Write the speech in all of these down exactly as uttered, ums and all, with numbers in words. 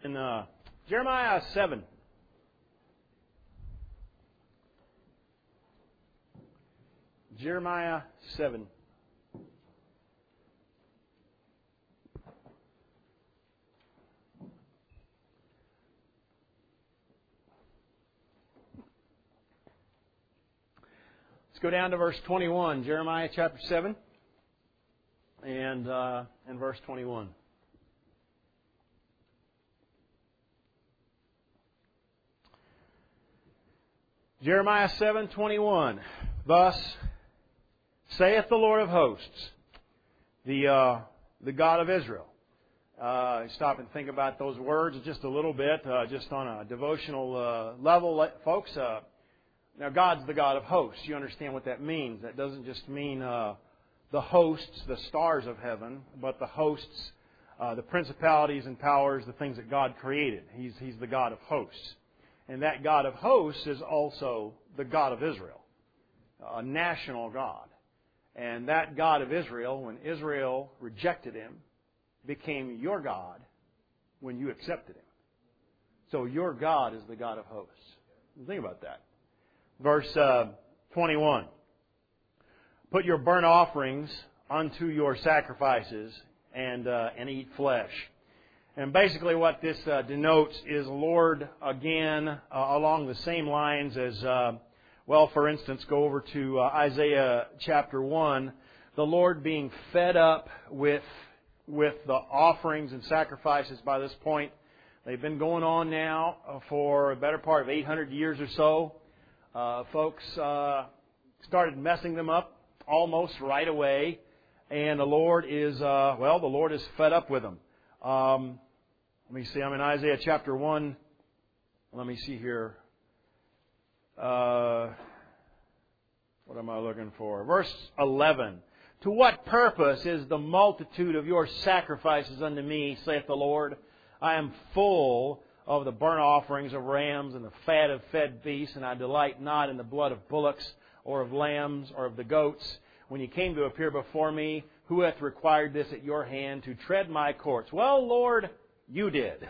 in uh, Jeremiah seven. Jeremiah seven. Let's go down to verse twenty-one, Jeremiah chapter seven, and uh, and verse twenty-one. Jeremiah seven twenty-one. Thus saith the Lord of hosts, the uh, the God of Israel. Uh, stop and think about those words just a little bit, uh, just on a devotional uh, level, folks. Uh, Now, God's the God of hosts. You understand what that means. That doesn't just mean uh, the hosts, the stars of heaven, but the hosts, uh, the principalities and powers, the things that God created. He's, he's the God of hosts. And that God of hosts is also the God of Israel, a national God. And that God of Israel, when Israel rejected Him, became your God when you accepted Him. So your God is the God of hosts. Think about that. Verse uh, twenty-one. Put your burnt offerings unto your sacrifices and uh, and eat flesh. And basically what this uh, denotes is Lord, again, uh, along the same lines as, uh, well, for instance, go over to uh, Isaiah chapter one. The Lord being fed up with, with the offerings and sacrifices by this point. They've been going on now for a better part of eight hundred years or so. Uh, folks uh, started messing them up almost right away, and the Lord is, uh, well, the Lord is fed up with them. Um, let me see, I'm in Isaiah chapter one. Let me see here. Uh, what am I looking for? Verse eleven. To what purpose is the multitude of your sacrifices unto me, saith the Lord? I am full of the burnt offerings of rams and the fat of fed beasts, and I delight not in the blood of bullocks or of lambs or of the goats. When you came to appear before me, who hath required this at your hand to tread my courts? Well, Lord, you did.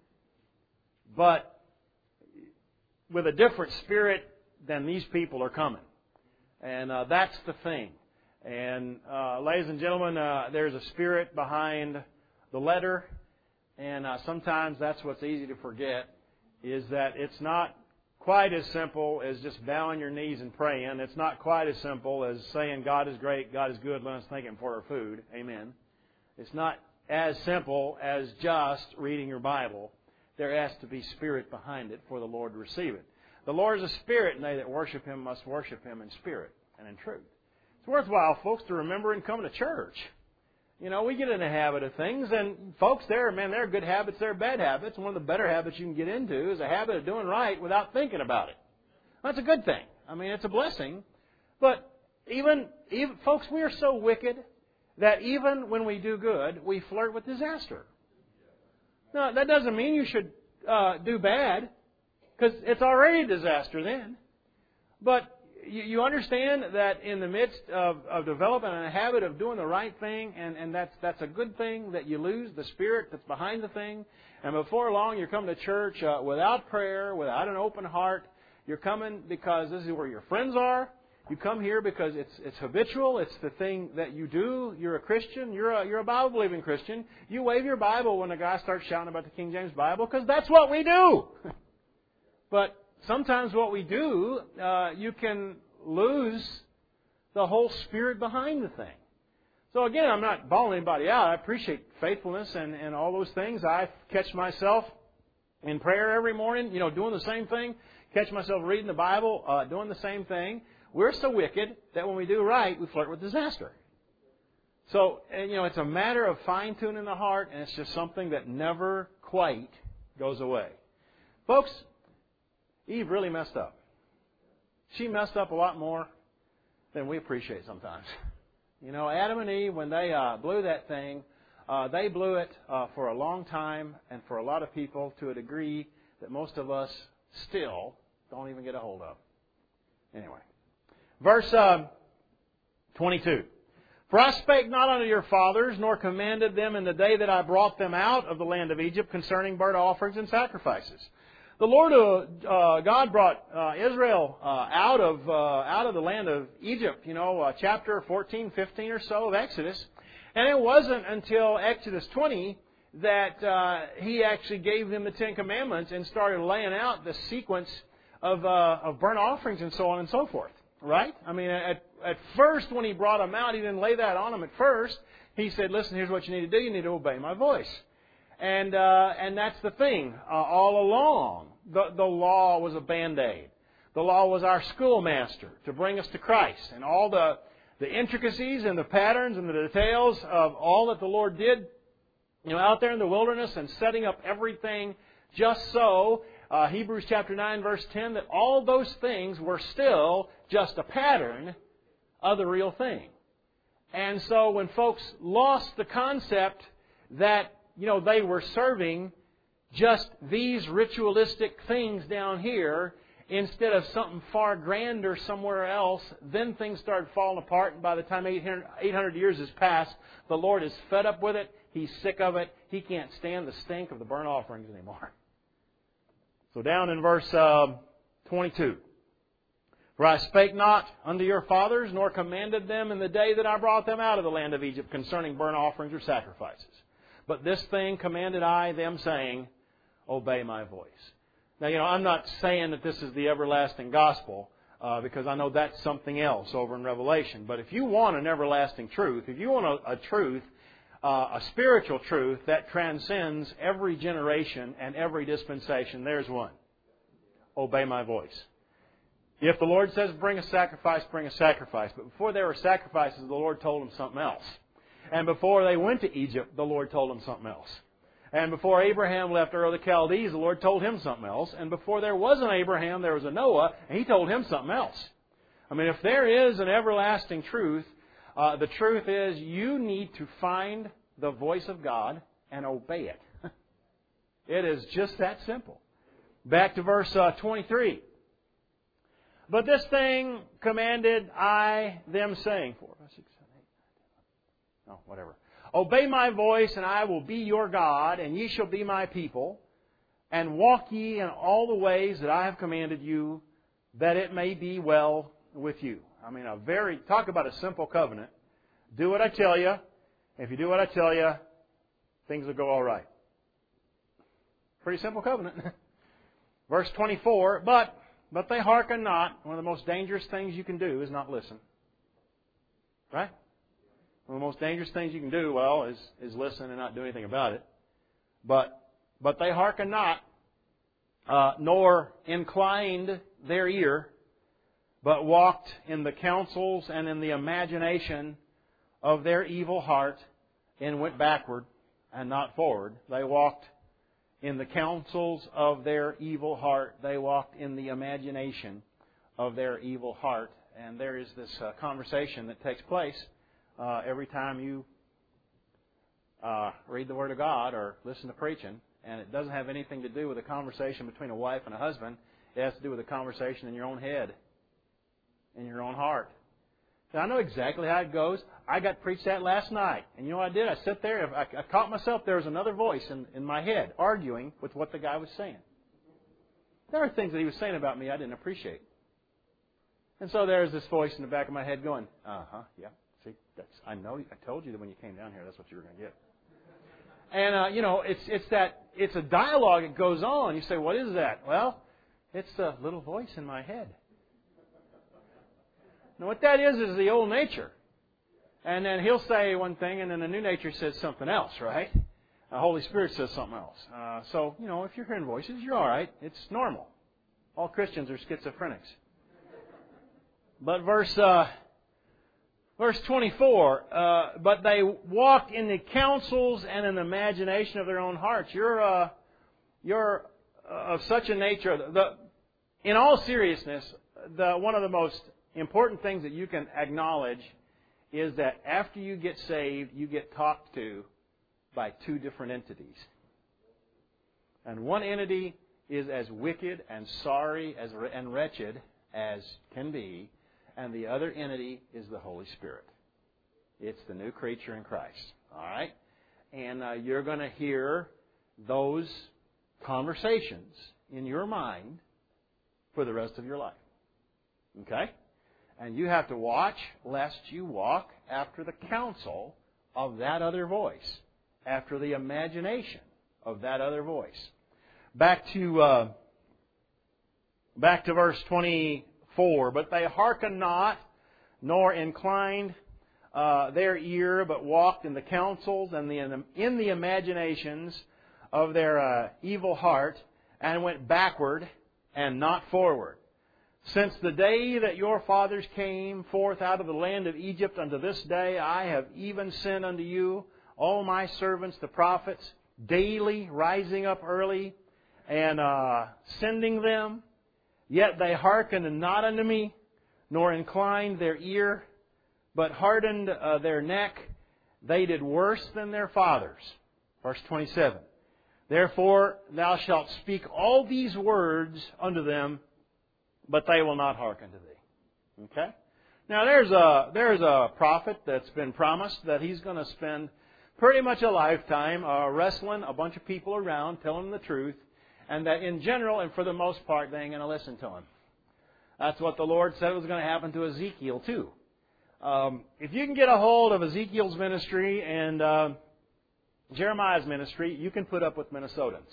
But with a different spirit than these people are coming. And uh, that's the thing. And uh, ladies and gentlemen, uh, there's a spirit behind the letter. And uh, sometimes that's what's easy to forget, is that it's not quite as simple as just bowing your knees and praying. It's not quite as simple as saying God is great, God is good, let us thank Him for our food. Amen. It's not as simple as just reading your Bible. There has to be spirit behind it for the Lord to receive it. The Lord is a spirit, and they that worship Him must worship Him in spirit and in truth. It's worthwhile, folks, to remember and come to church. You know, we get in the habit of things, and folks, there, man, there are good habits, there are bad habits. One of the better habits you can get into is a habit of doing right without thinking about it. That's a good thing. I mean, it's a blessing. But even, even folks, we are so wicked that even when we do good, we flirt with disaster. Now, that doesn't mean you should uh, do bad, because it's already a disaster then. But you, you understand that in the midst of, of developing a habit of doing the right thing, and, and that's that's a good thing, that you lose the spirit that's behind the thing. And before long, you're coming to church uh, without prayer, without an open heart. You're coming because this is where your friends are. You come here because it's it's habitual. It's the thing that you do. You're a Christian. You're a, you're a Bible-believing Christian. You wave your Bible when a guy starts shouting about the King James Bible, because that's what we do. But sometimes what we do, uh, you can lose the whole spirit behind the thing. So again, I'm not bawling anybody out. I appreciate faithfulness and, and all those things. I catch myself in prayer every morning, you know, doing the same thing. Catch myself reading the Bible, uh, doing the same thing. We're so wicked that when we do right, we flirt with disaster. So, and, you know, it's a matter of fine-tuning the heart, and it's just something that never quite goes away. Folks, Eve really messed up. She messed up a lot more than we appreciate sometimes. You know, Adam and Eve, when they uh, blew that thing, uh, they blew it uh, for a long time, and for a lot of people to a degree that most of us still don't even get a hold of. Anyway. Verse uh, twenty-two. For I spake not unto your fathers, nor commanded them in the day that I brought them out of the land of Egypt concerning burnt offerings and sacrifices. The Lord uh, uh, God brought uh, Israel uh, out of uh, out of the land of Egypt, you know, uh, chapter fourteen, fifteen or so of Exodus. And it wasn't until Exodus twenty that uh, He actually gave them the Ten Commandments and started laying out the sequence of, uh, of burnt offerings and so on and so forth. Right? I mean, at, at first when He brought them out, He didn't lay that on them at first. He said, listen, here's what you need to do. You need to obey my voice. And uh, and that's the thing. Uh, all along, the, the law was a Band-Aid. The law was our schoolmaster to bring us to Christ. And all the, the intricacies and the patterns and the details of all that the Lord did, you know, out there in the wilderness and setting up everything just so, uh, Hebrews chapter nine, verse ten, that all those things were still just a pattern of the real thing. And so when folks lost the concept that, you know, they were serving just these ritualistic things down here instead of something far grander somewhere else, then things started falling apart. And by the time eight hundred years has passed, the Lord is fed up with it. He's sick of it. He can't stand the stink of the burnt offerings anymore. So down in verse uh, twenty-two. For I spake not unto your fathers, nor commanded them in the day that I brought them out of the land of Egypt concerning burnt offerings or sacrifices. But this thing commanded I them, saying, obey my voice. Now, you know, I'm not saying that this is the everlasting gospel, uh, because I know that's something else over in Revelation. But if you want an everlasting truth, if you want a, a truth, uh, a spiritual truth that transcends every generation and every dispensation, there's one. Obey my voice. If the Lord says bring a sacrifice, bring a sacrifice. But before there were sacrifices, the Lord told them something else. And before they went to Egypt, the Lord told them something else. And before Abraham left Ur of the Chaldees, the Lord told him something else. And before there was an Abraham, there was a Noah, and He told him something else. I mean, if there is an everlasting truth, uh, the truth is you need to find the voice of God and obey it. It is just that simple. Back to verse uh, twenty-three. But this thing commanded I them, saying, four, five, six, seven, eight, nine, ten, oh, whatever. Obey my voice, and I will be your God, and ye shall be my people. And walk ye in all the ways that I have commanded you, that it may be well with you. I mean, a very, talk about a simple covenant. Do what I tell you. If you do what I tell you, things will go all right. Pretty simple covenant. Verse twenty-four, but, but they hearken not. One of the most dangerous things you can do is not listen. Right? One of the most dangerous things you can do, well, is, is listen and not do anything about it. But but they hearken not, uh, nor inclined their ear, but walked in the counsels and in the imagination of their evil heart, and went backward and not forward. They walked in the counsels of their evil heart. They walked in the imagination of their evil heart. And there is this uh, conversation that takes place Uh, every time you uh, read the Word of God or listen to preaching, and it doesn't have anything to do with a conversation between a wife and a husband. It has to do with a conversation in your own head, in your own heart. Now, I know exactly how it goes. I got preached that last night, and you know what I did? I sat there, I, I caught myself. There was another voice in, in my head arguing with what the guy was saying. There are things that he was saying about me I didn't appreciate. And so there's this voice in the back of my head going, uh-huh, yeah. See, that's, I know. I told you that when you came down here, that's what you were going to get. And uh, you know, it's it's that it's a dialogue that goes on. You say, "What is that?" Well, it's a little voice in my head. Now, what that is is the old nature, and then he'll say one thing, and then the new nature says something else, right? The Holy Spirit says something else. Uh, so, you know, if you're hearing voices, you're all right. It's normal. All Christians are schizophrenics. But verse. Uh, Verse twenty-four, uh, but they walked in the counsels and in the imagination of their own hearts. You're, uh, you're uh, of such a nature. The, in all seriousness, the, one of the most important things that you can acknowledge is that after you get saved, you get talked to by two different entities. And one entity is as wicked and sorry as, and wretched as can be. And the other entity is the Holy Spirit. It's the new creature in Christ. All right? And uh, you're going to hear those conversations in your mind for the rest of your life. Okay? And you have to watch lest you walk after the counsel of that other voice, after the imagination of that other voice. Back to uh, back to verse twenty-four. But they hearkened not, nor inclined uh, their ear, but walked in the counsels and the in the imaginations of their uh, evil heart, and went backward and not forward. Since the day that your fathers came forth out of the land of Egypt unto this day, I have even sent unto you all my servants, the prophets, daily rising up early and uh, sending them. Yet they hearkened not unto me, nor inclined their ear, but hardened uh, their neck. They did worse than their fathers. Verse twenty-seven. Therefore thou shalt speak all these words unto them, but they will not hearken to thee. Okay? Now there's a there's a prophet that's been promised that he's going to spend pretty much a lifetime uh, wrestling a bunch of people around, telling them the truth, and that in general and for the most part they ain't going to listen to him. That's what the Lord said was going to happen to Ezekiel too. Um, if you can get a hold of Ezekiel's ministry and uh, Jeremiah's ministry, you can put up with Minnesotans.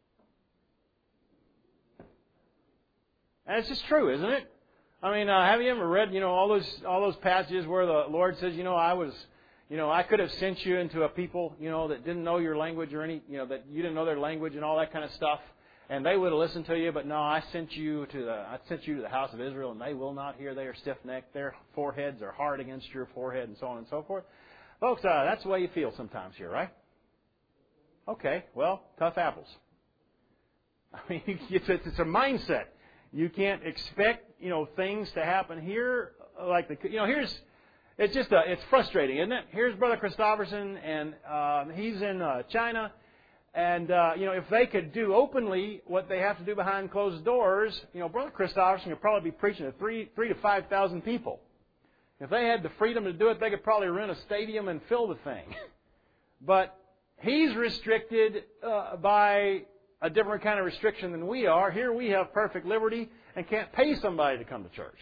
And it's just true, isn't it? I mean, uh, have you ever read, you know, all those all those passages where the Lord says, you know, I was, you know, I could have sent you into a people, you know, that didn't know your language or any, you know, that you didn't know their language and all that kind of stuff, and they would have listened to you, but no, I sent you to the I sent you to the house of Israel, and they will not hear. They are stiff-necked. Their foreheads are hard against your forehead, and so on and so forth. Folks, uh, that's the way you feel sometimes here, right? Okay, well, tough apples. I mean, it's a, it's a mindset. You can't expect, you know, things to happen here like the, you know, here's, it's just, a, it's frustrating, isn't it? Here's Brother Christofferson, and uh, he's in uh, China, and, uh, you know, if they could do openly what they have to do behind closed doors, you know, Brother Christofferson could probably be preaching to three, three to five thousand people. If they had the freedom to do it, they could probably rent a stadium and fill the thing. But he's restricted uh, by a different kind of restriction than we are. Here we have perfect liberty and can't pay somebody to come to church.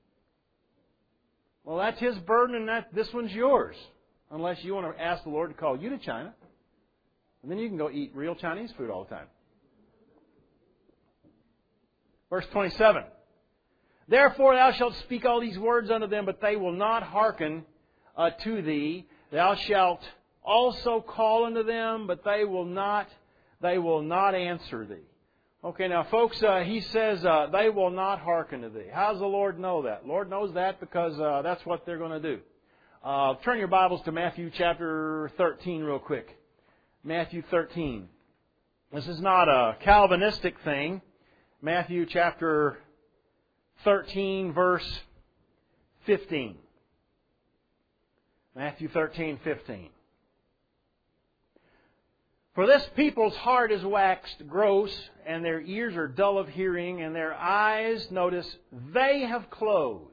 Well, that's his burden, and that this one's yours. Unless you want to ask the Lord to call you to China. And then you can go eat real Chinese food all the time. Verse twenty-seven. Therefore thou shalt speak all these words unto them, but they will not hearken uh, to thee. Thou shalt also call unto them, but they will not They will not answer thee. Okay, now folks, uh, he says uh, they will not hearken to thee. How does the Lord know that? The Lord knows that because uh, that's what they're going to do. Uh, turn your Bibles to Matthew chapter thirteen real quick. Matthew thirteen. This is not a Calvinistic thing. Matthew chapter thirteen, verse fifteen. Matthew thirteen, fifteen. For this people's heart is waxed gross, and their ears are dull of hearing, and their eyes, notice, they have closed,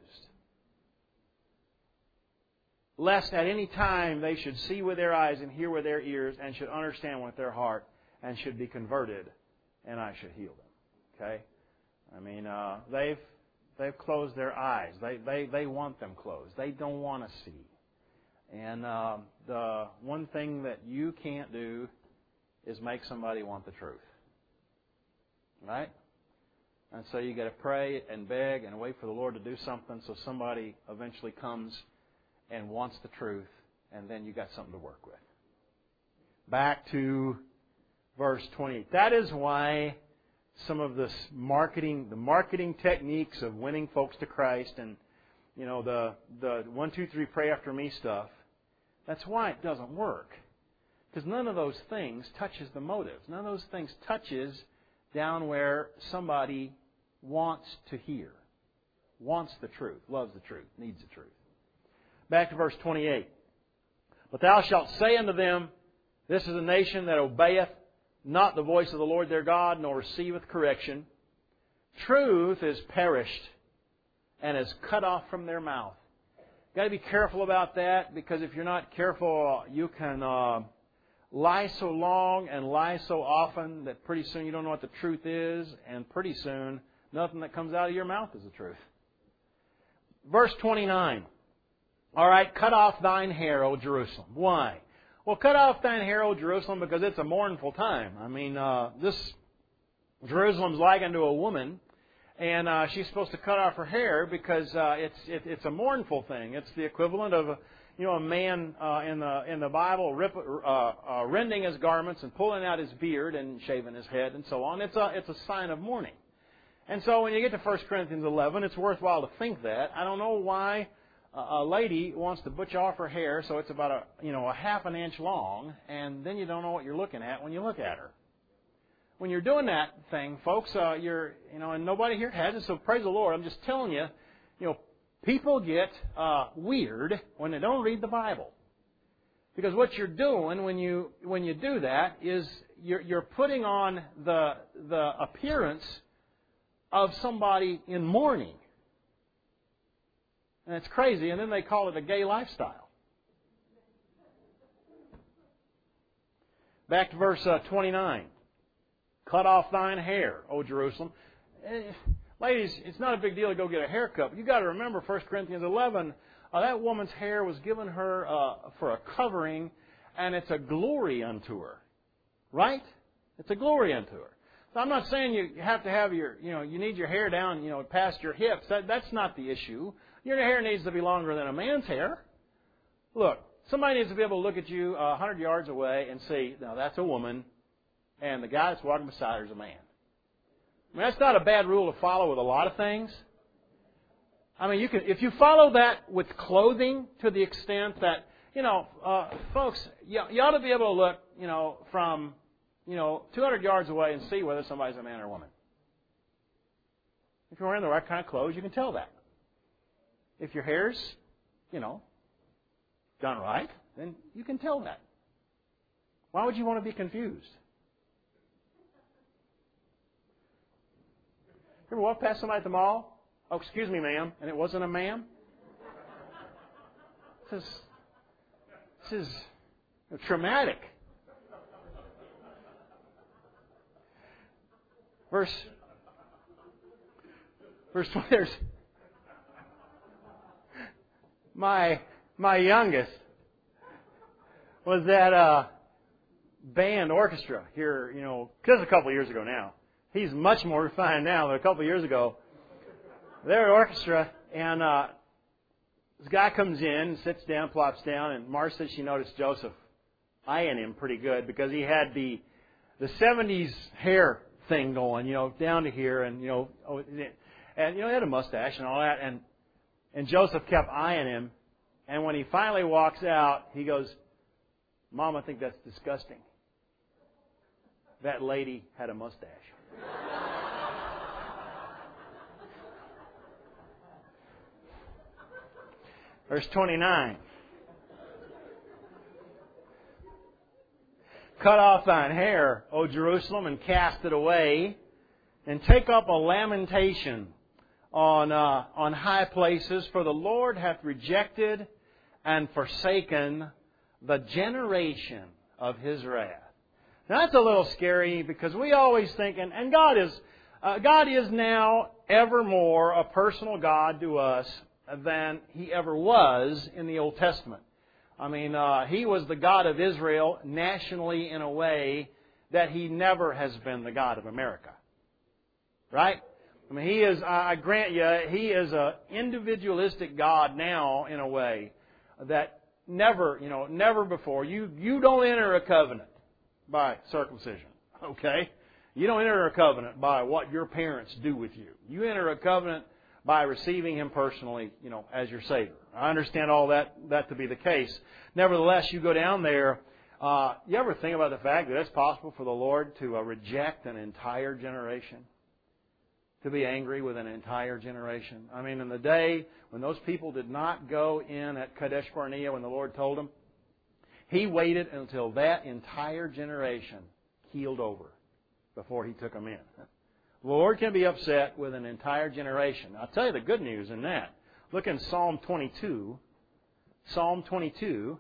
lest at any time they should see with their eyes and hear with their ears, and should understand with their heart, and should be converted, and I should heal them. Okay? I mean, uh, they've they've closed their eyes. They they they want them closed. They don't want to see. And uh, the one thing that you can't do is make somebody want the truth. Right? And so you got to pray and beg and wait for the Lord to do something so somebody eventually comes and wants the truth, and then you got something to work with. Back to verse twenty-eight. That is why some of this marketing, the marketing techniques of winning folks to Christ and, you know, the, the one, two, three, pray after me stuff, that's why it doesn't work. Because none of those things touches the motives. None of those things touches down where somebody wants to hear, wants the truth, loves the truth, needs the truth. Back to verse twenty-eight. But thou shalt say unto them, this is a nation that obeyeth not the voice of the Lord their God, nor receiveth correction. Truth is perished and is cut off from their mouth. got to be careful about that, because if you're not careful, you can uh, lie so long and lie so often that pretty soon you don't know what the truth is, and pretty soon nothing that comes out of your mouth is the truth. Verse twenty-nine. All right, cut off thine hair, O Jerusalem. Why? Well, cut off thine hair, O Jerusalem, because it's a mournful time. I mean, uh, this Jerusalem's likened to a woman, and uh, she's supposed to cut off her hair because uh, it's it, it's a mournful thing. It's the equivalent of a, you know a man uh, in the in the Bible rip, uh, uh, rending his garments and pulling out his beard and shaving his head and so on. It's a it's a sign of mourning. And so when you get to First Corinthians eleven, it's worthwhile to think that. I don't know why a lady wants to butch off her hair so it's about a you know a half an inch long, and then you don't know what you're looking at when you look at her. When you're doing that thing, folks, uh, you're you know, and nobody here has it, so praise the Lord. I'm just telling you, you know, people get uh, weird when they don't read the Bible, because what you're doing when you when you do that is you're you're putting on the the appearance of somebody in mourning. And it's crazy, and then they call it a gay lifestyle. Back to verse uh, twenty-nine. Cut off thine hair, O Jerusalem. Eh, ladies, it's not a big deal to go get a haircut. But you've got to remember First Corinthians eleven, uh, that woman's hair was given her uh, for a covering, and it's a glory unto her. Right? It's a glory unto her. So I'm not saying you have to have your, you know, you need your hair down, you know, past your hips. That, that's not the issue. Your hair needs to be longer than a man's hair. Look, somebody needs to be able to look at you a hundred yards away and see, now that's a woman, and the guy that's walking beside her is a man. I mean, that's not a bad rule to follow with a lot of things. I mean, you can, if you follow that with clothing to the extent that, you know, uh, folks, you, you ought to be able to look, you know, from, you know, two hundred yards away and see whether somebody's a man or a woman. If you're wearing the right kind of clothes, you can tell that. If your hair's, you know, done right, then you can tell that. Why would you want to be confused? You ever walk past somebody at the mall? Oh, excuse me, ma'am, and it wasn't a ma'am? This is, this is traumatic. Verse, verse twenty, there's my my youngest was at a band orchestra here, you know, just a couple of years ago now. He's much more refined now than a couple of years ago. They're at orchestra, and uh, this guy comes in, sits down, plops down, and Marge said she noticed Joseph eyeing him pretty good because he had the the seventies hair thing going, you know, down to here, and you know, and you know, he had a mustache and all that, and and Joseph kept eyeing him, and when he finally walks out, he goes, "Mom, I think that's disgusting. That lady had a mustache." Verse twenty-nine. Cut off thine hair, O Jerusalem, and cast it away, and take up a lamentation on uh, on high places, for the Lord hath rejected and forsaken the generation of His wrath. Now that's a little scary, because we always think, and, and God is uh, God is now evermore a personal God to us than He ever was in the Old Testament. I mean, uh, He was the God of Israel nationally in a way that He never has been the God of America. Right? I mean, He is, I grant you, He is an individualistic God now in a way that never, you know, never before. You, you don't enter a covenant by circumcision. Okay? You don't enter a covenant by what your parents do with you. You enter a covenant by receiving Him personally, you know, as your Savior. I understand all that that to be the case. Nevertheless, you go down there. Uh, you ever think about the fact that it's possible for the Lord to uh, reject an entire generation? To be angry with an entire generation? I mean, in the day when those people did not go in at Kadesh Barnea when the Lord told them, He waited until that entire generation keeled over before He took them in. The Lord can be upset with an entire generation. I'll tell you the good news in that. Look in Psalm twenty-two Psalm twenty-two.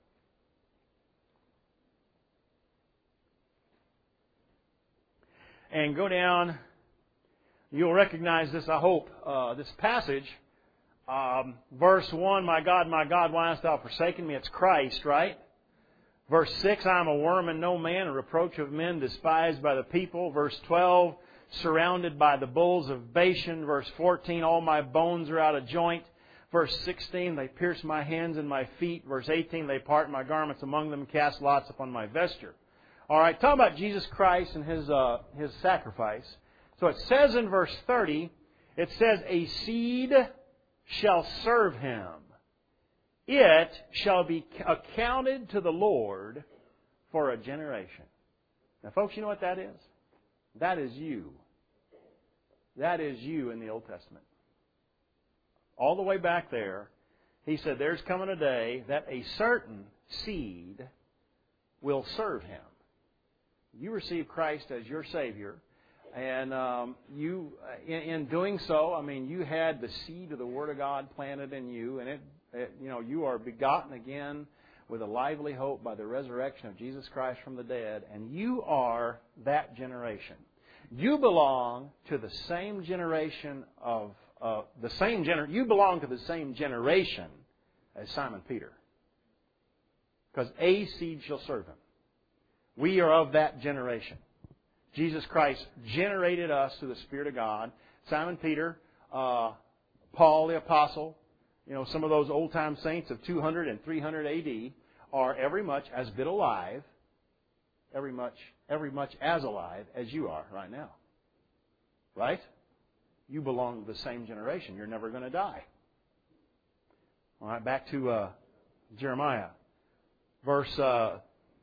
And go down. You'll recognize this, I hope, uh, this passage. Um, verse one, my God, my God, why hast thou forsaken me? It's Christ, right? Verse six, I am a worm and no man, a reproach of men, despised by the people. Verse twelve, surrounded by the bulls of Bashan. Verse fourteen, all my bones are out of joint. Verse sixteen, they pierce my hands and my feet. Verse eighteen, they part my garments among them, cast lots upon my vesture. All right, talking about Jesus Christ and His uh, His sacrifice. So it says in verse thirty, it says, a seed shall serve Him. It shall be accounted to the Lord for a generation. Now, folks, you know what that is? That is you. That is you in the Old Testament. All the way back there, He said, there's coming a day that a certain seed will serve Him. You receive Christ as your Savior. And um, you, in, in doing so, I mean, you had the seed of the Word of God planted in you, and it, it, you know, you are begotten again with a lively hope by the resurrection of Jesus Christ from the dead, and you are that generation. You belong to the same generation of uh, the same gener. You belong to the same generation as Simon Peter, because a seed shall serve him. We are of that generation. Jesus Christ generated us through the Spirit of God. Simon Peter, uh, Paul the Apostle, you know, some of those old-time saints of two hundred and three hundred A D are every much as bit alive, every much, every much as alive as you are right now. Right? You belong to the same generation. You're never going to die. All right, back to uh, Jeremiah. Verse Uh,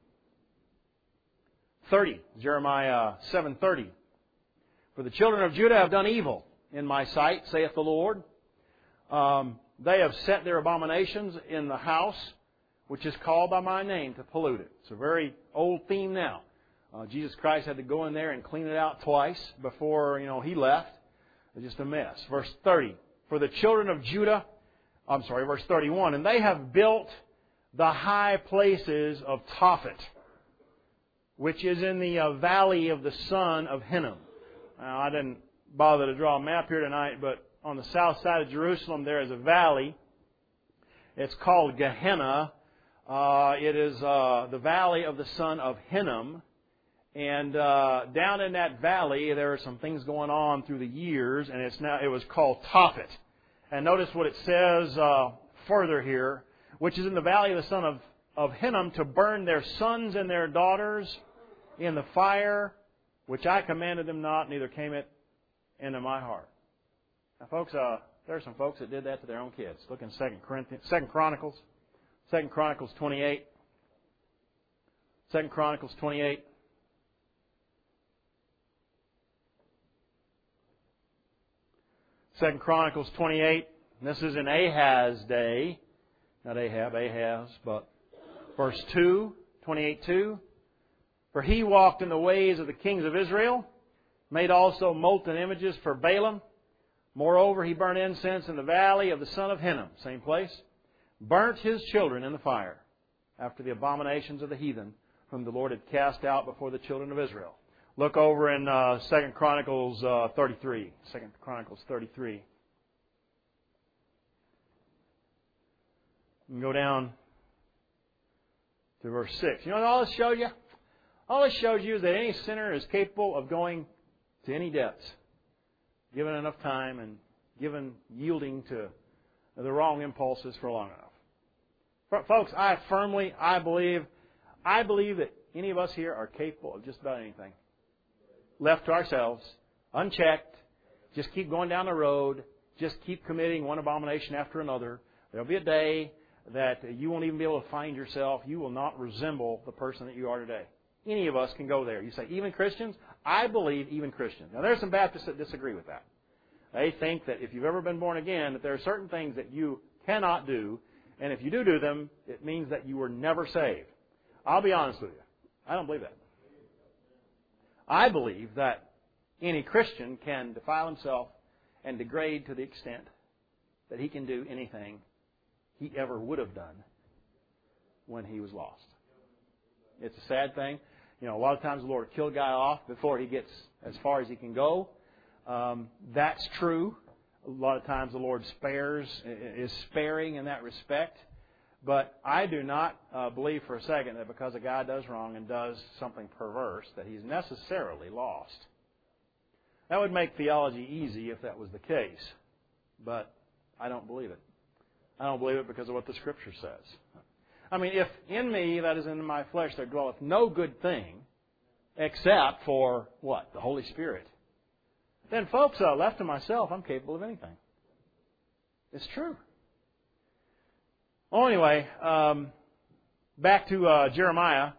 thirty, Jeremiah seven thirty. For the children of Judah have done evil in my sight, saith the Lord. Um, they have set their abominations in the house, which is called by my name, to pollute it. It's a very old theme now. Uh, Jesus Christ had to go in there and clean it out twice before, you know, He left. It's just a mess. Verse thirty. For the children of Judah, I'm sorry, verse thirty-one. And they have built the high places of Tophet, which is in the uh, valley of the son of Hinnom. Now, I didn't bother to draw a map here tonight, but on the south side of Jerusalem there is a valley. It's called Gehenna. Uh, it is uh, the valley of the son of Hinnom. And uh, down in that valley there are some things going on through the years, and it's now it was called Tophet. And notice what it says uh, further here, which is in the valley of the son of, of Hinnom, to burn their sons and their daughters in the fire, which I commanded them not, neither came it into my heart. Now, folks, uh, there are some folks that did that to their own kids. Look in Second Corinthians, Second Chronicles, Second Chronicles twenty-eight, Second Chronicles twenty-eight. Second Chronicles twenty-eight. And this is in Ahaz's day, not Ahab, Ahaz, but verse two, twenty-eight two. For he walked in the ways of the kings of Israel, made also molten images for Balaam. Moreover, he burnt incense in the valley of the son of Hinnom, same place, burnt his children in the fire, after the abominations of the heathen, whom the Lord had cast out before the children of Israel. Look over in uh, Second Chronicles uh, thirty-three. Second Chronicles thirty-three. You can go down to verse six. You know what all this shows you? All this shows you is that any sinner is capable of going to any depths, given enough time and given yielding to the wrong impulses for long enough. Folks, I firmly, I believe, I believe that any of us here are capable of just about anything. Left to ourselves, unchecked, just keep going down the road, just keep committing one abomination after another. There'll be a day that you won't even be able to find yourself. You will not resemble the person that you are today. Any of us can go there. You say, even Christians? I believe even Christians. Now, there are some Baptists that disagree with that. They think that if you've ever been born again, that there are certain things that you cannot do, and if you do do them, it means that you were never saved. I'll be honest with you. I don't believe that. I believe that any Christian can defile himself and degrade to the extent that he can do anything he ever would have done when he was lost. It's a sad thing. You know, a lot of times the Lord will kill a guy off before he gets as far as he can go. Um, that's true. A lot of times the Lord spares, is sparing in that respect. But I do not uh, believe for a second that because a guy does wrong and does something perverse, that he's necessarily lost. That would make theology easy if that was the case. But I don't believe it. I don't believe it because of what the Scripture says. I mean, if in me, that is in my flesh, there dwelleth no good thing, except for what? The Holy Spirit. Then, folks, uh, left to myself, I'm capable of anything. It's true. Well, anyway, um, back to uh, Jeremiah.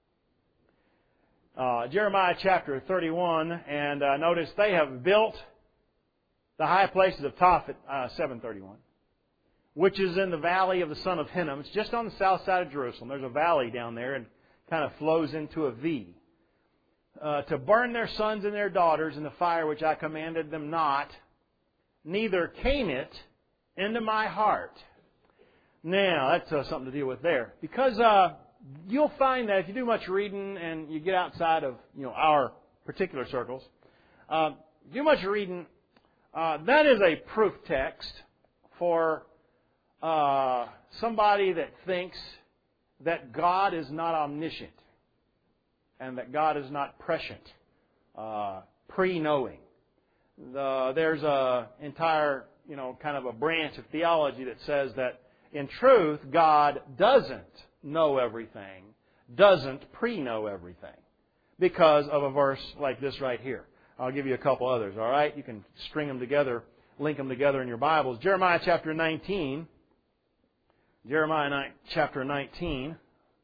Uh, Jeremiah chapter thirty-one, and uh, notice they have built the high places of Tophet, uh, seven thirty-one. Which is in the valley of the son of Hinnom. It's just on the south side of Jerusalem. There's a valley down there and kind of flows into a V. Uh, to burn their sons and their daughters in the fire which I commanded them not, neither came it into my heart. Now, that's uh, something to deal with there. Because uh, you'll find that if you do much reading and you get outside of you know our particular circles, uh, do much reading, uh, that is a proof text for Uh, somebody that thinks that God is not omniscient and that God is not prescient, uh, pre-knowing. The, there's a entire, you know, kind of a branch of theology that says that in truth, God doesn't know everything, doesn't pre-know everything because of a verse like this right here. I'll give you a couple others, all right? You can string them together, link them together in your Bibles. Jeremiah chapter nineteen. Jeremiah chapter nineteen,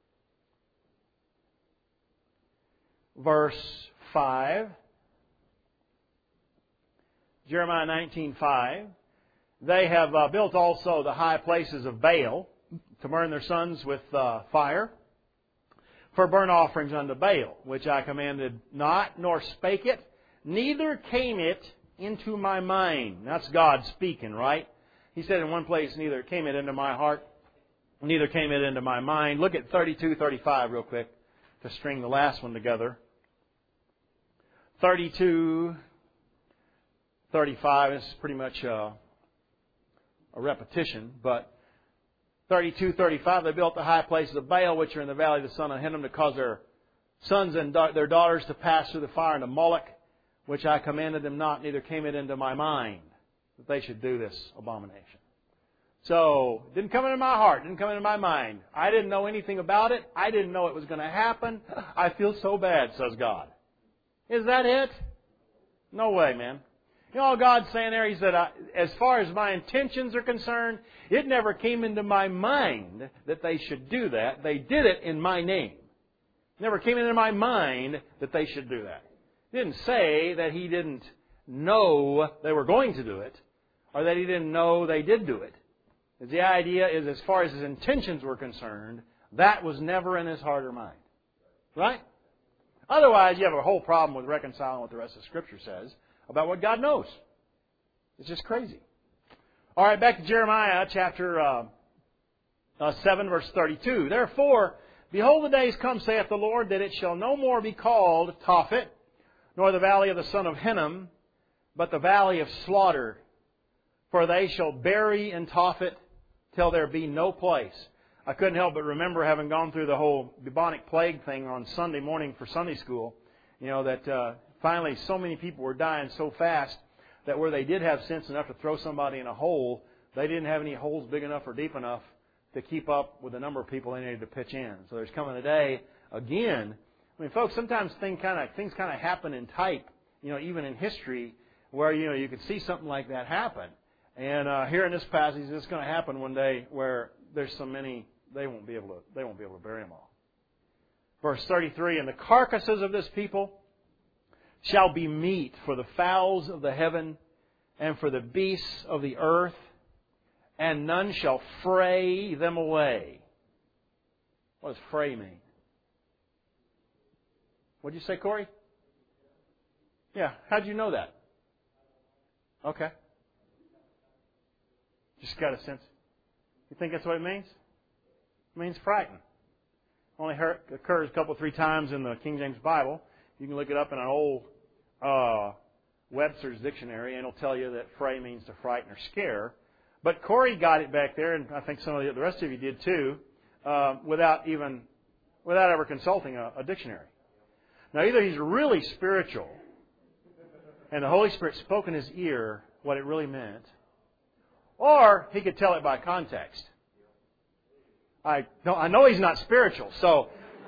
verse five. Jeremiah nineteen five. They have uh, built also the high places of Baal to burn their sons with uh, fire for burnt offerings unto Baal, which I commanded not, nor spake it, neither came it into my mind. That's God speaking, right? He said in one place, neither came it into my heart, neither came it into my mind. Look at thirty-two thirty-five real quick to string the last one together. thirty-two thirty-five is pretty much uh, a repetition, but thirty-two thirty-five, they built the high places of Baal, which are in the valley of the son of Hinnom, to cause their sons and da- their daughters to pass through the fire into Moloch, which I commanded them not, neither came it into my mind that they should do this abomination. So, it didn't come into my heart, didn't come into my mind. I didn't know anything about it. I didn't know it was going to happen. I feel so bad, says God. Is that it? No way, man. You know, God's saying there, He said, I, as far as my intentions are concerned, it never came into my mind that they should do that. They did it in my name. It never came into my mind that they should do that. He didn't say that He didn't know they were going to do it, or that He didn't know they did do it. The idea is, as far as His intentions were concerned, that was never in His heart or mind. Right? Otherwise, you have a whole problem with reconciling what the rest of Scripture says about what God knows. It's just crazy. All right, back to Jeremiah chapter uh, uh, seven, verse thirty-two. Therefore, behold, the days come, saith the Lord, that it shall no more be called Tophet, nor the valley of the son of Hinnom, but the valley of slaughter. For they shall bury in Tophet till there be no place. I couldn't help but remember, having gone through the whole bubonic plague thing on Sunday morning for Sunday school, you know, that uh, finally so many people were dying so fast that where they did have sense enough to throw somebody in a hole, they didn't have any holes big enough or deep enough to keep up with the number of people they needed to pitch in. So there's coming a day, again, I mean, folks, sometimes things kind of things kind of happen in type, you know, even in history, where, you know, you could see something like that happen. And uh, here in this passage, it's going to happen one day where there's so many, they won't be able to, they won't be able to bury them all. Verse thirty-three, and the carcasses of this people shall be meat for the fowls of the heaven and for the beasts of the earth, and none shall fray them away. What does fray mean? What did you say, Corey? Yeah, how'd you know that? Okay. Just got a sense. You think that's what it means? It means frightened. Only occurs a couple, three times in the King James Bible. You can look it up in an old uh, Webster's dictionary, and it'll tell you that fray means to frighten or scare. But Corey got it back there, and I think some of the, the rest of you did too, uh, without even, without ever consulting a, a dictionary. Now, either he's really spiritual, and the Holy Spirit spoke in his ear what it really meant, or he could tell it by context. I know, I know he's not spiritual, so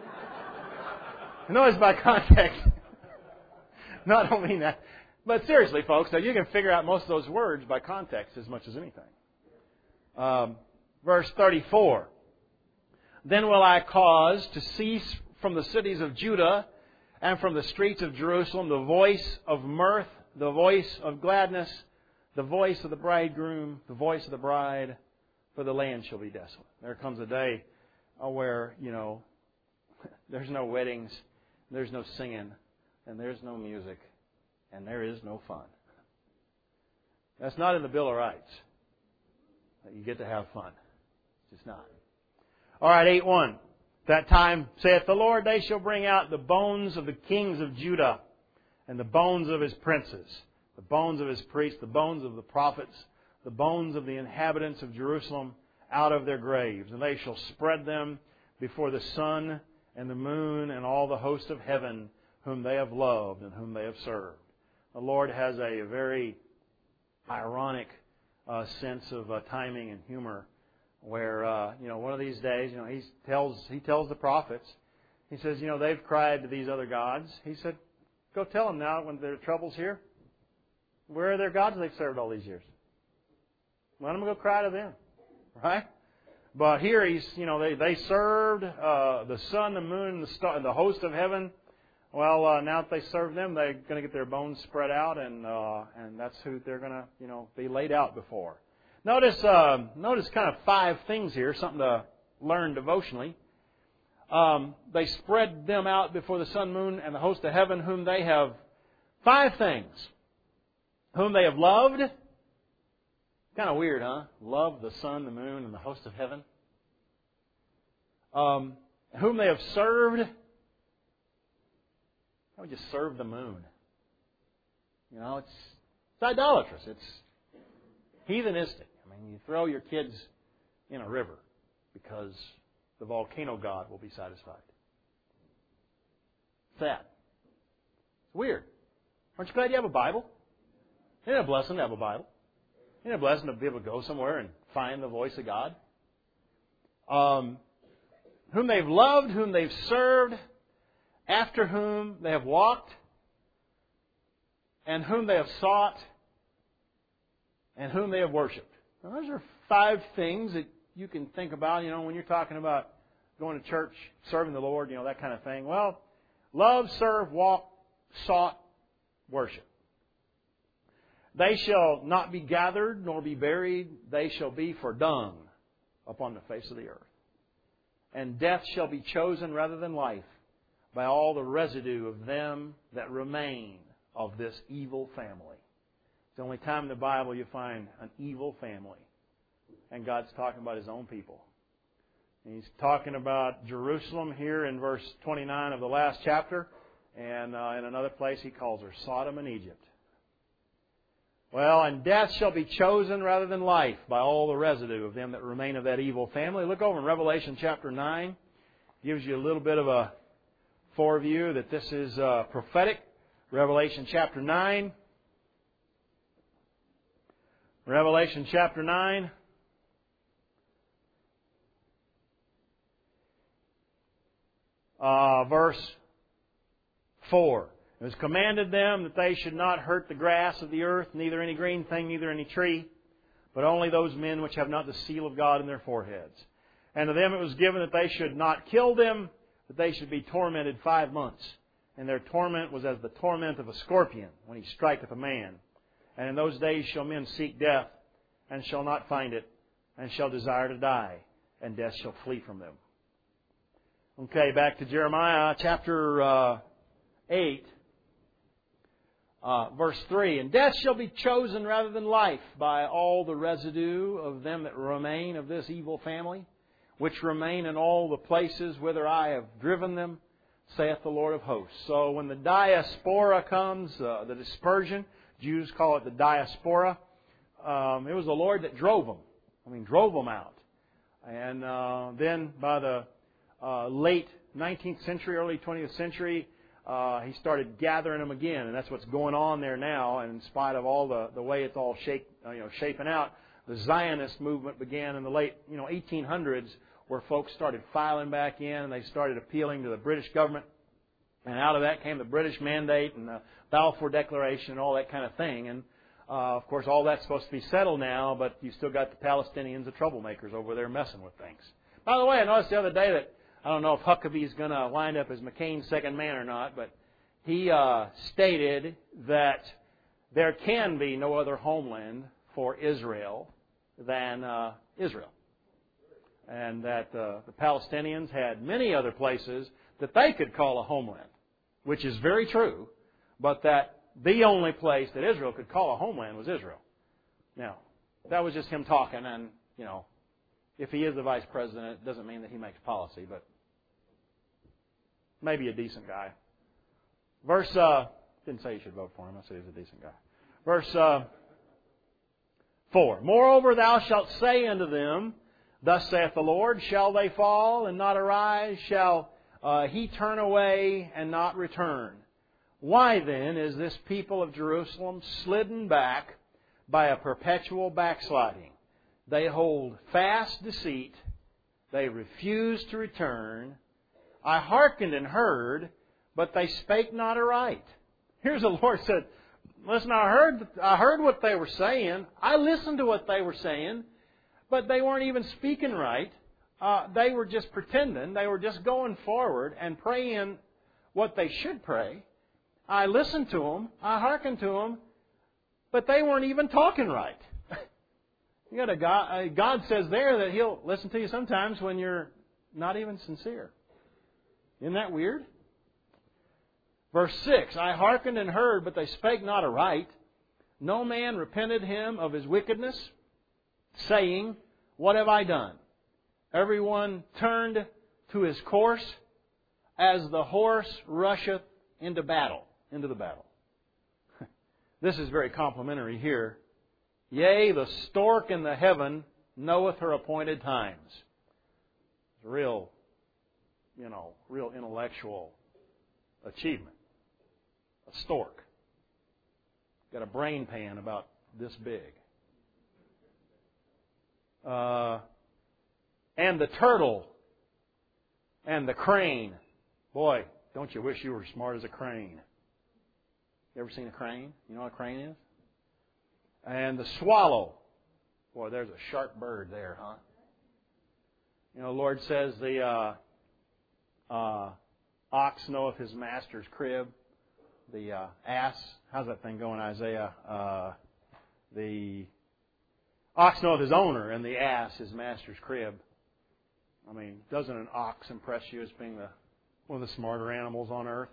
I know it's by context. No, I don't mean that. But seriously, folks, now you can figure out most of those words by context as much as anything. Um, verse thirty-four. Then will I cause to cease from the cities of Judah and from the streets of Jerusalem the voice of mirth, the voice of gladness, the voice of the bridegroom, the voice of the bride, for the land shall be desolate. There comes a day where, you know, there's no weddings, there's no singing, and there's no music, and there is no fun. That's not in the Bill of Rights, that you get to have fun. It's just not. All right, eight one. That time, saith the Lord, they shall bring out the bones of the kings of Judah, and the bones of his princes, the bones of his priests, the bones of the prophets, the bones of the inhabitants of Jerusalem out of their graves. And they shall spread them before the sun and the moon and all the host of heaven, whom they have loved and whom they have served. The Lord has a very ironic uh, sense of uh, timing and humor, where uh, you know one of these days, you know, he tells he tells the prophets, he says, you know, they've cried to these other gods. He said, go tell them now when there are troubles here. Where are their gods they've served all these years? Let them go cry to them, right? But here he's, you know, they they served uh, the sun, the moon, the star, the host of heaven. Well, uh, now that they serve them, they're going to get their bones spread out, and uh, and that's who they're going to, you know, be laid out before. Notice, uh, notice kind of five things here, something to learn devotionally. Um, they spread them out before the sun, moon, and the host of heaven, whom they have, five things, whom they have loved. Kind of weird, huh? Love the sun, the moon, and the host of heaven. Um, whom they have served. How would you serve the moon? You know, it's, it's idolatrous. It's heathenistic. I mean, you throw your kids in a river because the volcano god will be satisfied. Sad. It's weird. Aren't you glad you have a Bible? Isn't it a blessing to have a Bible? Isn't it a blessing to be able to go somewhere and find the voice of God? Um, whom they've loved, whom they've served, after whom they have walked, and whom they have sought, and whom they have worshipped. Now, those are five things that you can think about, you know, when you're talking about going to church, serving the Lord, you know, that kind of thing. Well, love, serve, walk, sought, worship. They shall not be gathered nor be buried. They shall be for dung upon the face of the earth. And death shall be chosen rather than life by all the residue of them that remain of this evil family. It's the only time in the Bible you find an evil family. And God's talking about His own people. And He's talking about Jerusalem here in verse twenty-nine of the last chapter. And uh, in another place He calls her Sodom and Egypt. Well, and death shall be chosen rather than life by all the residue of them that remain of that evil family. Look over in Revelation chapter nine. Gives you a little bit of a foreview that this is uh, prophetic. Revelation chapter nine. Revelation chapter nine. Uh, verse four. It was commanded them that they should not hurt the grass of the earth, neither any green thing, neither any tree, but only those men which have not the seal of God in their foreheads. And to them it was given that they should not kill them, that they should be tormented five months. And their torment was as the torment of a scorpion when he striketh a man. And in those days shall men seek death, and shall not find it, and shall desire to die, and death shall flee from them. Okay, back to Jeremiah chapter uh, eight. Uh, verse three, and death shall be chosen rather than life by all the residue of them that remain of this evil family, which remain in all the places whither I have driven them, saith the Lord of hosts. So when the diaspora comes, uh, the dispersion, Jews call it the diaspora, um, it was the Lord that drove them. I mean, drove them out. And uh, then by the uh, late nineteenth century, early twentieth century, Uh, he started gathering them again, and that's what's going on there now. And in spite of all the, the way it's all shake, uh, you know, shaping out, the Zionist movement began in the late you know eighteen hundreds, where folks started filing back in, and they started appealing to the British government. And out of that came the British Mandate and the Balfour Declaration and all that kind of thing. And uh, of course, all that's supposed to be settled now, but you still got the Palestinians, the troublemakers over there messing with things. By the way, I noticed the other day that I don't know if Huckabee's going to wind up as McCain's second man or not, but he uh, stated that there can be no other homeland for Israel than uh, Israel. And that uh, the Palestinians had many other places that they could call a homeland, which is very true, but that the only place that Israel could call a homeland was Israel. Now, that was just him talking, and, you know, if he is the vice president, it doesn't mean that he makes policy, but maybe a decent guy. Verse, uh, didn't say you should vote for him. I said he's a decent guy. Verse uh, four. Moreover, thou shalt say unto them, Thus saith the Lord, shall they fall and not arise? Shall uh, he turn away and not return? Why then is this people of Jerusalem slidden back by a perpetual backsliding? They hold fast deceit. They refuse to return. I hearkened and heard, but they spake not aright. Here's the Lord said, listen, I heard, I heard what they were saying. I listened to what they were saying, but they weren't even speaking right. Uh, they were just pretending. They were just going forward and praying what they should pray. I listened to them. I hearkened to them, but they weren't even talking right. You got a God, God says there that He'll listen to you sometimes when you're not even sincere. Isn't that weird? Verse six, I hearkened and heard, but they spake not aright. No man repented him of his wickedness, saying, What have I done? Everyone turned to his course, as the horse rusheth into battle, into the battle. This is very complimentary here. Yea, the stork in the heaven knoweth her appointed times. It's real, you know, real intellectual achievement. A stork. Got a brain pan about this big. Uh, and the turtle and the crane. Boy, don't you wish you were smart as a crane? You ever seen a crane? You know what a crane is? And the swallow. Boy, there's a sharp bird there, huh? You know, the Lord says the uh, uh, ox knoweth his master's crib. The uh, ass, how's that thing going, Isaiah? Uh, the ox knoweth his owner, and the ass his master's crib. I mean, doesn't an ox impress you as being the one of the smarter animals on earth?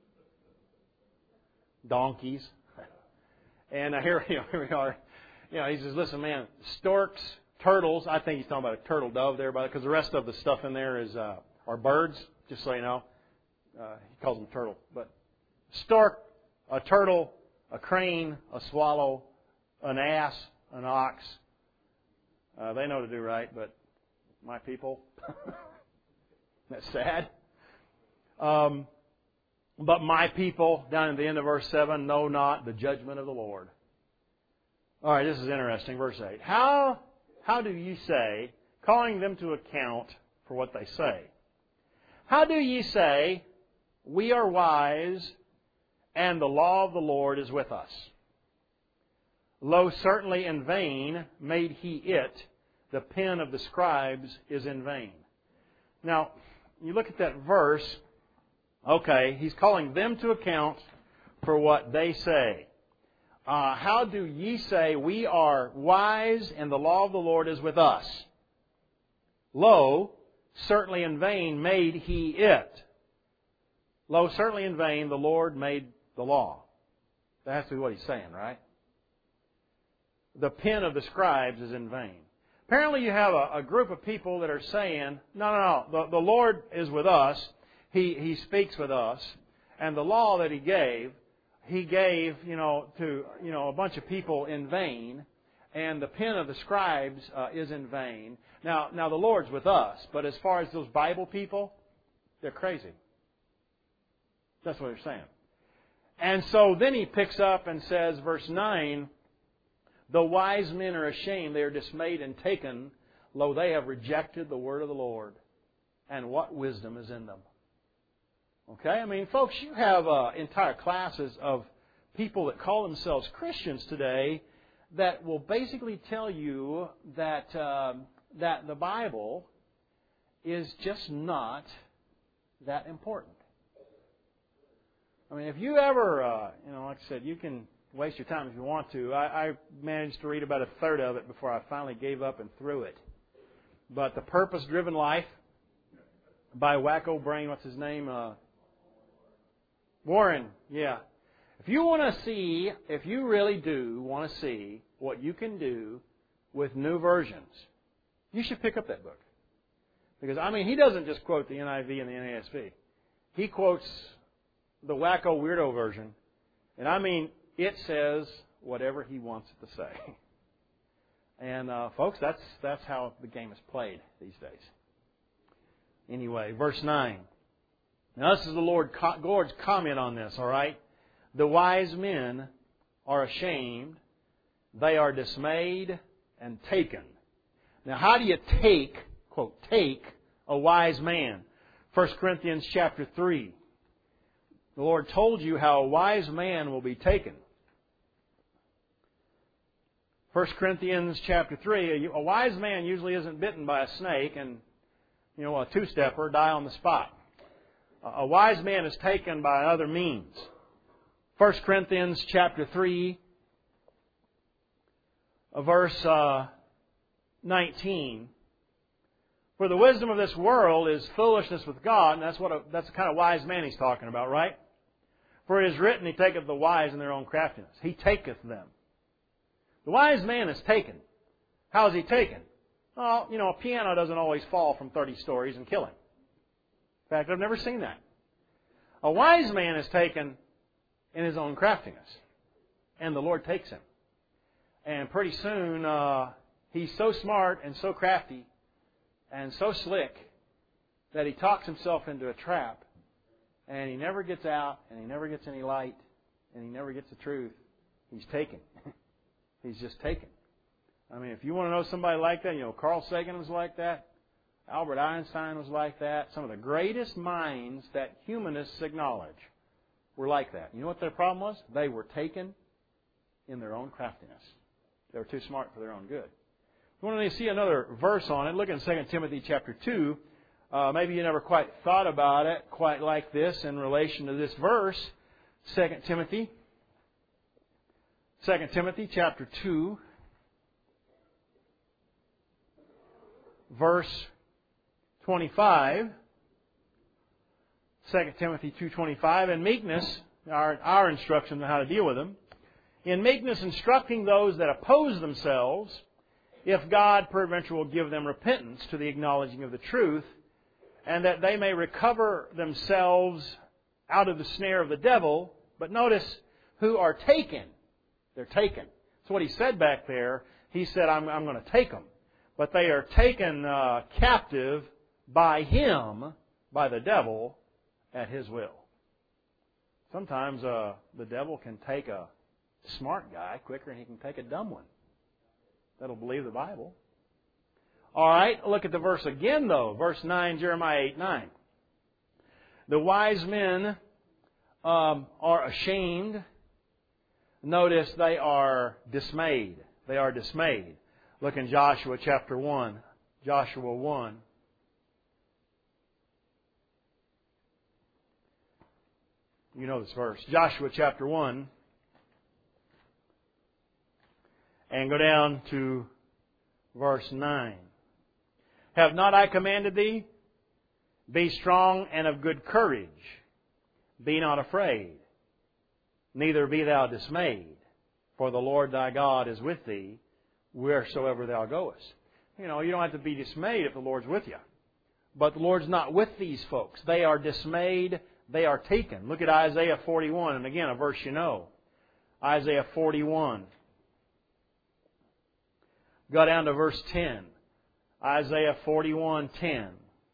Donkeys. And uh, here, you know, here we are. You know, he says, listen, man, storks, turtles. I think he's talking about a turtle dove there, because the rest of the stuff in there is uh, are birds, just so you know. Uh, he calls them turtle. But stork, a turtle, a crane, a swallow, an ass, an ox. Uh, they know to do right, but my people, that's sad. Um, but my people, down at the end of verse seven, know not the judgment of the Lord. All right, this is interesting. Verse eight. How, how do ye say, calling them to account for what they say, how do ye say, we are wise, and the law of the Lord is with us? Lo, certainly in vain made he it, the pen of the scribes is in vain. Now, you look at that verse, okay, he's calling them to account for what they say. Uh, how do ye say, we are wise, and the law of the Lord is with us? Lo, certainly in vain made he it. Lo, certainly in vain the Lord made the law. That has to be what he's saying, right? The pen of the scribes is in vain. Apparently you have a, a group of people that are saying, no, no, no, the, the Lord is with us. He, he speaks with us. And the law that He gave, He gave, you know, to, you know, a bunch of people in vain. And the pen of the scribes uh, is in vain. Now, now the Lord's with us. But as far as those Bible people, they're crazy. That's what they're saying. And so then he picks up and says, verse nine, the wise men are ashamed, they are dismayed and taken. Lo, they have rejected the word of the Lord. And what wisdom is in them? Okay? I mean, folks, you have uh, entire classes of people that call themselves Christians today that will basically tell you that uh, that the Bible is just not that important. I mean, if you ever, uh, you know, like I said, you can waste your time if you want to. I, I managed to read about a third of it before I finally gave up and threw it. But The Purpose-Driven Life by Wacko Brain, what's his name? Uh, Warren, yeah. If you want to see, if you really do want to see what you can do with new versions, you should pick up that book. Because, I mean, he doesn't just quote the N I V and the N A S B. He quotes the wacko weirdo version. And I mean, it says whatever he wants it to say. And, uh, folks, that's that's how the game is played these days. Anyway, verse nine. Now, this is the Lord, Lord's comment on this, all right? The wise men are ashamed. They are dismayed and taken. Now, how do you take, quote, take a wise man? First Corinthians chapter three. The Lord told you how a wise man will be taken. First Corinthians chapter three, a wise man usually isn't bitten by a snake and, you know, a two-stepper die on the spot. A wise man is taken by other means. First Corinthians chapter three, verse uh, nineteen. For the wisdom of this world is foolishness with God, and that's what a, that's the kind of wise man he's talking about, right? For it is written, He taketh the wise in their own craftiness. He taketh them. The wise man is taken. How is he taken? Well, you know, a piano doesn't always fall from thirty stories and kill him. In fact, I've never seen that. A wise man is taken in his own craftiness, and the Lord takes him. And pretty soon, uh, he's so smart and so crafty and so slick that he talks himself into a trap, and he never gets out, and he never gets any light, and he never gets the truth. He's taken. He's just taken. I mean, if you want to know somebody like that, you know, Carl Sagan was like that. Albert Einstein was like that. Some of the greatest minds that humanists acknowledge were like that. You know what their problem was? They were taken in their own craftiness. They were too smart for their own good. If you want to see another verse on it, look in Second Timothy chapter two. Uh, maybe you never quite thought about it quite like this in relation to this verse. Second Timothy. Second Timothy chapter two. Verse twenty-five. Second Timothy two twenty-five. And meekness, our, our instruction on how to deal with them. In meekness instructing those that oppose themselves, if God peradventure will give them repentance to the acknowledging of the truth, and that they may recover themselves out of the snare of the devil. But notice, who are taken. They're taken. That's what he said back there. He said, I'm, I'm going to take them. But they are taken uh, captive by him, by the devil, at his will. Sometimes uh, the devil can take a smart guy quicker than he can take a dumb one that'll believe the Bible. All right, look at the verse again, though. Verse nine, Jeremiah eight nine. The wise men um, are ashamed. Notice they are dismayed. They are dismayed. Look in Joshua chapter one. Joshua one. You know this verse. Joshua chapter one. And go down to verse nine. Have not I commanded thee? Be strong and of good courage. Be not afraid. Neither be thou dismayed, for the Lord thy God is with thee wheresoever thou goest. You know, you don't have to be dismayed if the Lord's with you. But the Lord's not with these folks. They are dismayed. They are taken. Look at Isaiah forty-one, and again, a verse you know. Isaiah forty-one. Go down to verse ten. Isaiah forty-one ten.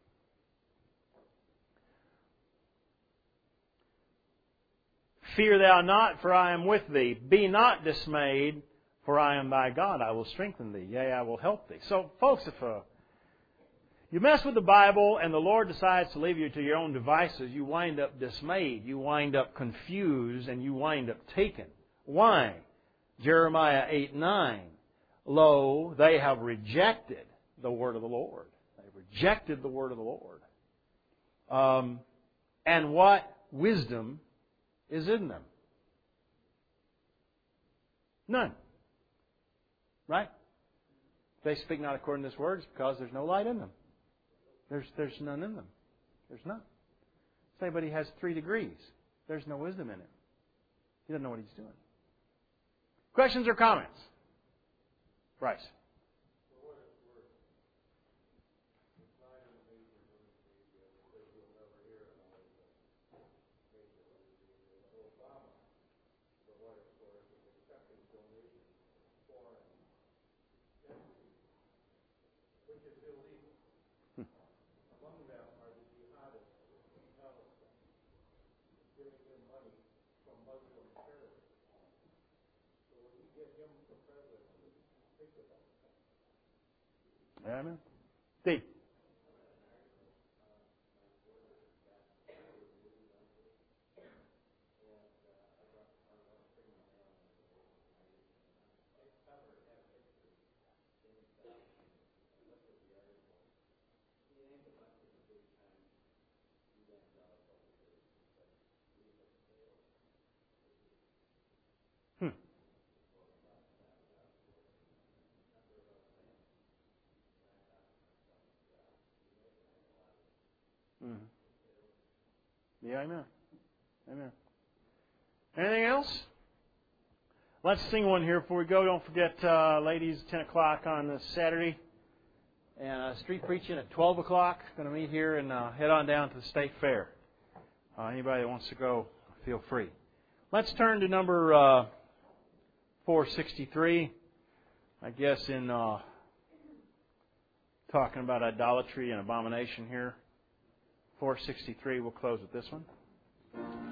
Fear thou not, for I am with thee. Be not dismayed, for I am thy God. I will strengthen thee. Yea, I will help thee. So, folks, if uh, you mess with the Bible and the Lord decides to leave you to your own devices, you wind up dismayed, you wind up confused, and you wind up taken. Why? Jeremiah eight nine. Lo, they have rejected the word of the Lord. They rejected the word of the Lord. Um, and what wisdom is in them? None. Right? They speak not according to this word because there's no light in them. There's, there's none in them. There's none. Say, but he has three degrees. There's no wisdom in him. He doesn't know what he's doing. Questions or comments? Bryce. Amen. Steve. Hmm. Mm-hmm. Yeah, amen. Amen. Anything else? Let's sing one here before we go. Don't forget, uh, ladies, ten o'clock on this Saturday. And uh, street preaching at twelve o'clock. Going to meet here and uh, head on down to the State Fair. Uh, anybody that wants to go, feel free. Let's turn to number uh, four sixty-three. I guess in uh, talking about idolatry and abomination here. four sixty-three, we'll close with this one.